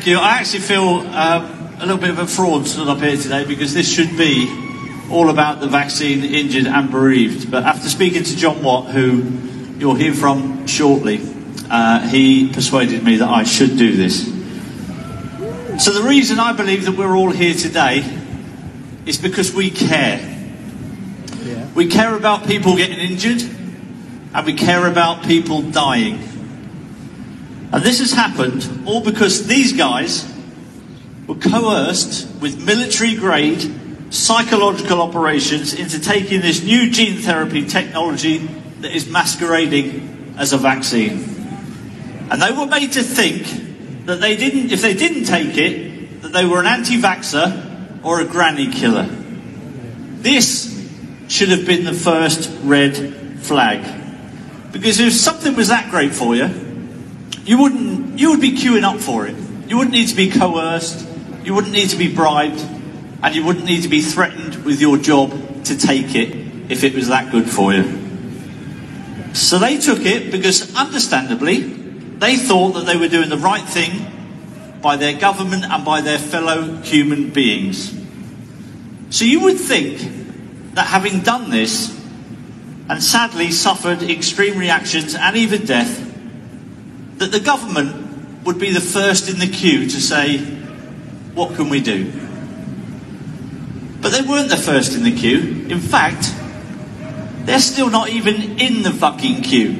you. I actually feel a little bit of a fraud stood up here today, because this should be all about the vaccine injured and bereaved. But after speaking to John Watt, who you'll hear from shortly, he persuaded me that I should do this. So the reason I believe that we're all here today is because we care. Yeah. We care about people getting injured, and we care about people dying. And this has happened all because these guys were coerced with military-grade psychological operations into taking this new gene therapy technology that is masquerading as a vaccine. And they were made to think that if they didn't take it, that they were an anti-vaxxer or a granny killer. This should have been the first red flag. Because if something was that great for you, you would be queuing up for it. You wouldn't need to be coerced, you wouldn't need to be bribed, and you wouldn't need to be threatened with your job to take it if it was that good for you. So they took it because, understandably, they thought that they were doing the right thing by their government and by their fellow human beings. So you would think that having done this, and sadly suffered extreme reactions and even death, that the government would be the first in the queue to say, what can we do? But they weren't the first in the queue. In fact, they're still not even in the fucking queue.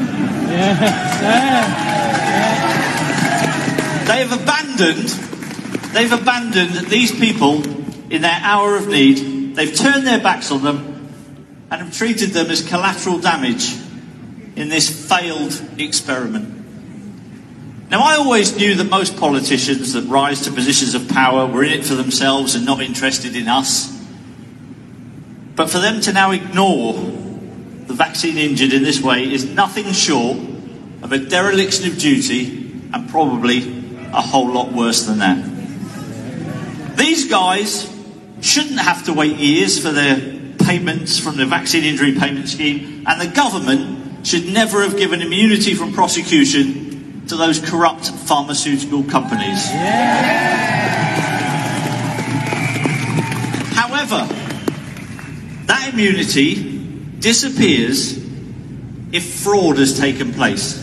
They've abandoned these people in their hour of need. They've turned their backs on them and have treated them as collateral damage in this failed experiment. Now, I always knew that most politicians that rise to positions of power were in it for themselves and not interested in us. But for them to now ignore the vaccine injured in this way is nothing short of a dereliction of duty, and probably a whole lot worse than that. These guys shouldn't have to wait years for their payments from the vaccine injury payment scheme, and the government should never have given immunity from prosecution to those corrupt pharmaceutical companies. However, that immunity disappears if fraud has taken place.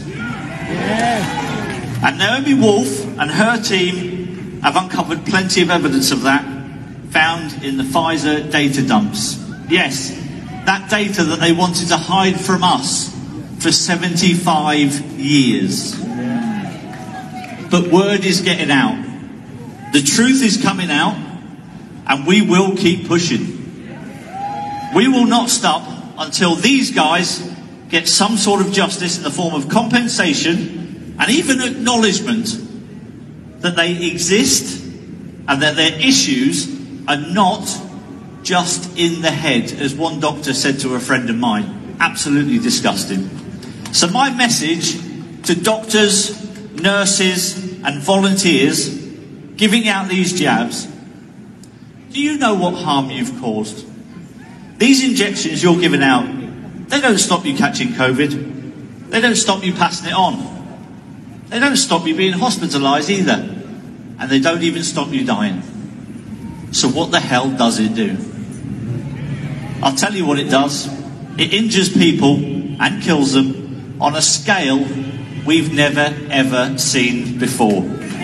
And Naomi Wolf and her team have uncovered plenty of evidence of that, found in the Pfizer data dumps. Yes, that data that they wanted to hide from us for 75 years. But word is getting out. The truth is coming out, and we will keep pushing. We will not stop until these guys get some sort of justice in the form of compensation and even acknowledgement that they exist and that their issues are not just in the head, as one doctor said to a friend of mine. Absolutely disgusting. So my message to doctors, nurses and volunteers giving out these jabs: do you know what harm you've caused? These injections you're giving out, they don't stop you catching COVID. They don't stop you passing it on. They don't stop you being hospitalised either. And they don't even stop you dying. So what the hell does it do? I'll tell you what it does. It injures people and kills them on a scale we've never ever seen before.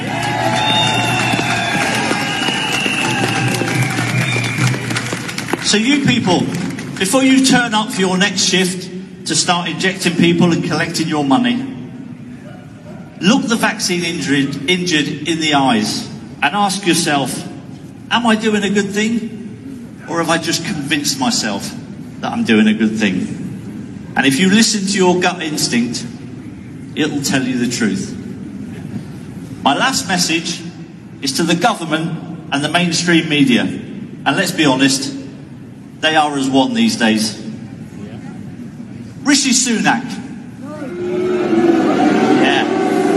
So you people, before you turn up for your next shift to start injecting people and collecting your money, look the vaccine injured in the eyes and ask yourself, am I doing a good thing? Or have I just convinced myself that I'm doing a good thing? And if you listen to your gut instinct, it'll tell you the truth. My last message is to the government and the mainstream media. And let's be honest, they are as one these days. Rishi Sunak. Yeah.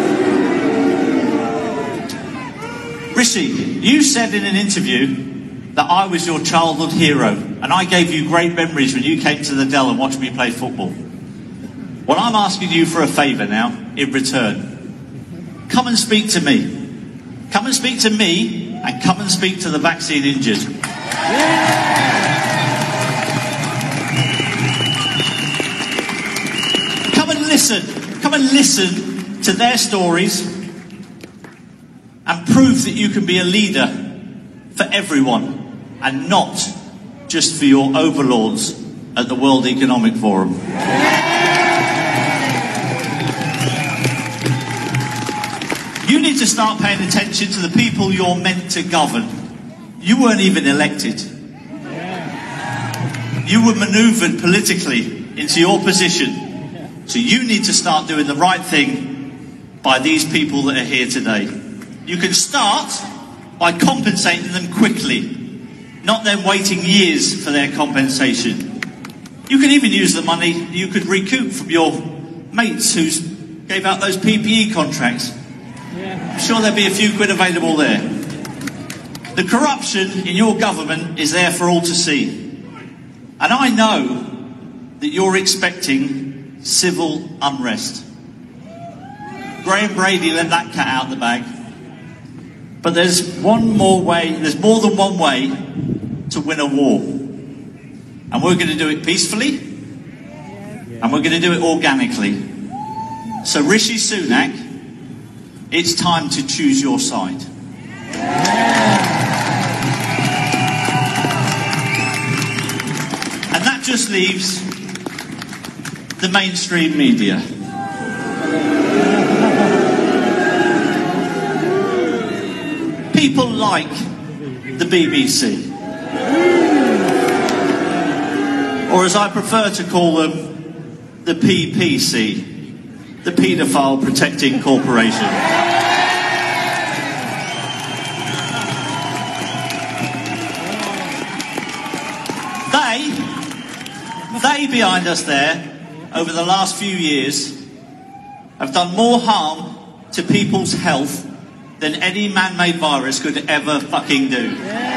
Rishi, you said in an interview that I was your childhood hero, and I gave you great memories when you came to the Dell and watched me play football. Well, I'm asking you for a favour now, in return. Come and speak to me. Come and speak to me, and come and speak to the vaccine injured. Come and listen to their stories and prove that you can be a leader for everyone and not just for your overlords at the World Economic Forum. You need to start paying attention to the people you're meant to govern. You weren't even elected. You were manoeuvred politically into your position. So you need to start doing the right thing by these people that are here today. You can start by compensating them quickly, not them waiting years for their compensation. You can even use the money you could recoup from your mates who gave out those PPE contracts. I'm sure there'll be a few quid available there. The corruption in your government is there for all to see. And I know that you're expecting civil unrest. Graham Brady let that cat out of the bag. But there's one more way, there's more than one way to win a war. And we're going to do it peacefully, and we're going to do it organically. So Rishi Sunak, it's time to choose your side. And that just leaves the mainstream media. People like the BBC. Or as I prefer to call them, the PPC, the Paedophile Protecting Corporation. They behind us there, over the last few years, have done more harm to people's health than any man-made virus could ever fucking do.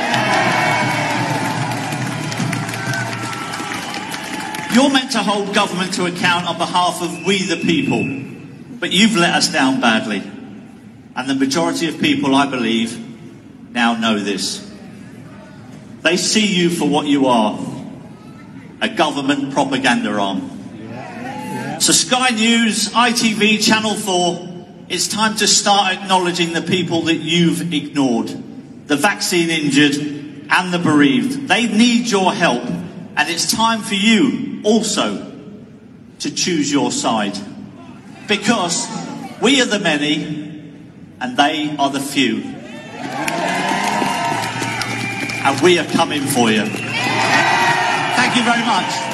You're meant to hold government to account on behalf of we the people, but you've let us down badly. And the majority of people, I believe, now know this. They see you for what you are, a government propaganda arm. So Sky News, ITV, Channel 4, it's time to start acknowledging the people that you've ignored, the vaccine injured and the bereaved. They need your help, and it's time for you also to choose your side. Because we are the many and they are the few. And we are coming for you. Thank you very much.